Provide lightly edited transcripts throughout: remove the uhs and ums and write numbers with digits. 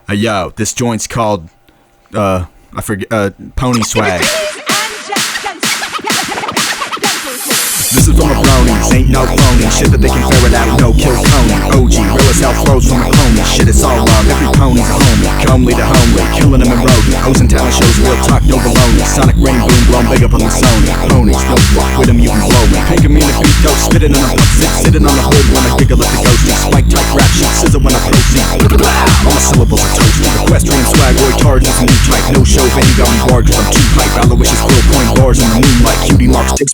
Yo, this joint's called, I forget, Pony Swag. This is from the bronies, ain't no phony. Shit that they can ferret out, no kill Coney. OG, real as hell flows from the pony. Shit, it's all love, every pony's a homie. Comely to homely, killing them in roadie. Hoes and talent shows, real talk, no baloney. Sonic rain boom, blown big up on the Sony. Ponies, don't fuck with them, you can blow me. Pink me in the beat, dope, spitting on the butt, sitting on the hood when I giggle at the ghosty. Spike type rap shit, scissor when I proceed. All my syllables are toasty. Equestrian swag, Roy charges a new type. No show, Vanny got me barred, cause I'm too hype. Aloysius quill point bars in the moonlight. Cutie marks, ticks,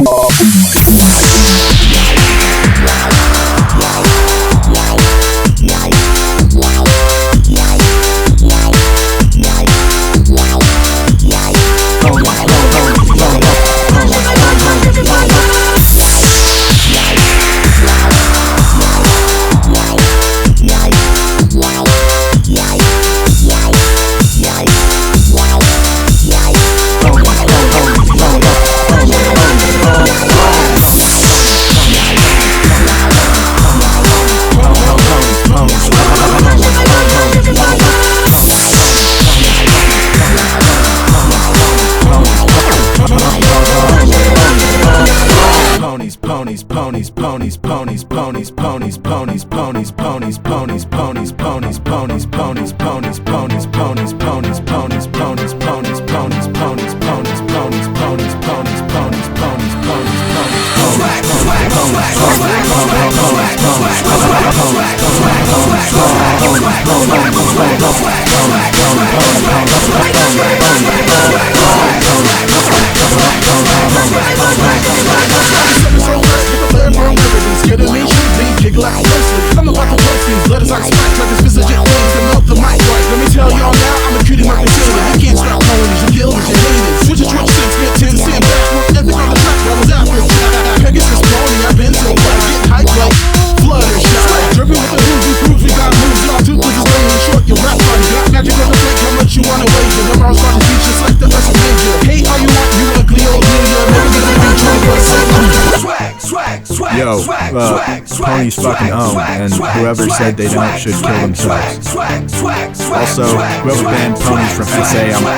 Ponies fucking own, and whoever said they don't should kill themselves. Also, whoever banned ponies from SA, I'm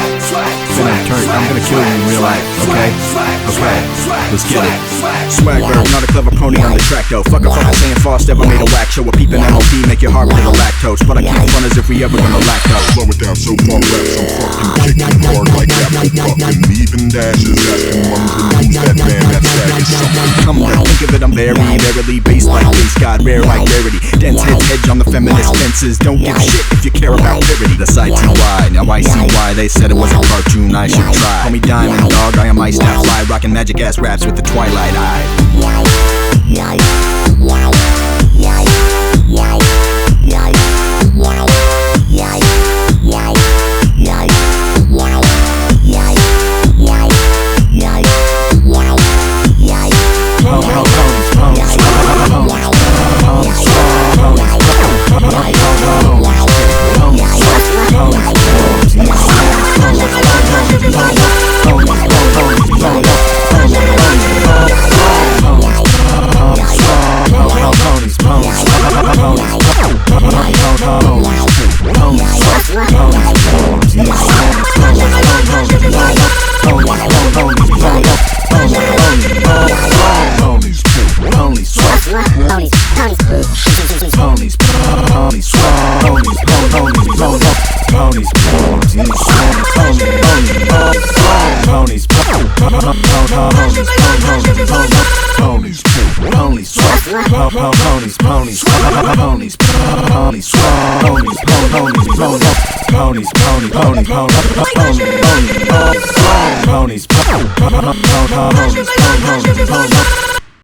gonna kill you in real life, okay? Okay, let's get it. Swagger, not a clever pony on the track though. Fuck a fucking saying Frost ever made a whack show. A peeping MOP, make your heart with a lactose. But I keep fun as if we ever gonna lactose. Slow it down so far left, so fucking kicking hard like apple puffin'. Even dashes, asking wondering who's that band that stag is something. Come on, think of it, I'm verily based like bass god, rare like rarity. Dense heads hedge on the feminist fences. Don't give a shit if you care about purity. The side TY, now I see why they said it was a cartoon I should try. Call me Diamond Dog, I am iced out fly, rockin' magic ass raps with the Twilight Eye. Ponies.